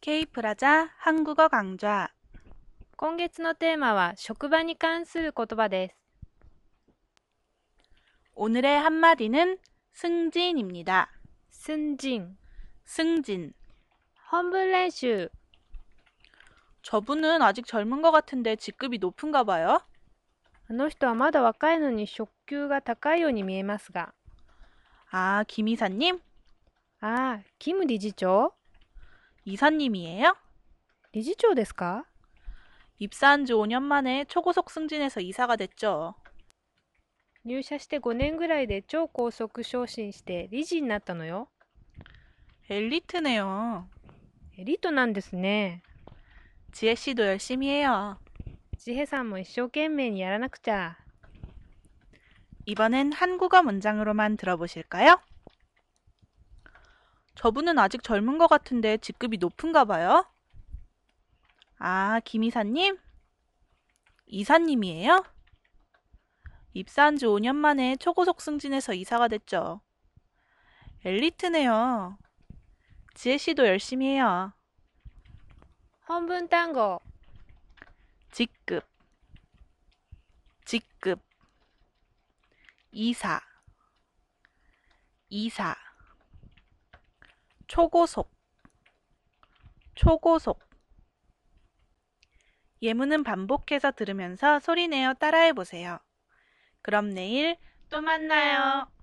Kプラザ한국어 강좌. 今月のテーマは職場に関する言葉です。 오늘의 한마디는 승진입니다. 승진. 승진. 本文練習。 저분은 아직 젊은 것 같은데 직급이 높은가 봐요? あの人はまだ若いのに職級が高いように見えますが。 아, 김 이사님? ああ、キム理事長？ 이사님이에요? 理事長ですか？ 입사한 지 5년 만에 초고속 승진해서 이사가 됐죠. 入社して5年ぐらいで超高速昇進して理事になったのよ。 엘리트네요. エリートなんですね。 지혜씨도 열심히 해요. 千恵さんも一生懸命にやらなくちゃ。 이번엔 한국어 문장으로만 들어보실까요? 저분은 아직 젊은 것 같은데 직급이 높은가 봐요? 아, 김 이사님? 이사님이에요? 입사한 지 5년 만에 초고속 승진해서 이사가 됐죠. 엘리트네요. 지혜씨도 열심히 해요. 本文単語。 직급, 직급, 이사, 이사, 초고속, 초고속. 예문은 반복해서 들으면서 소리내어 따라해보세요. 그럼 내일 또 만나요.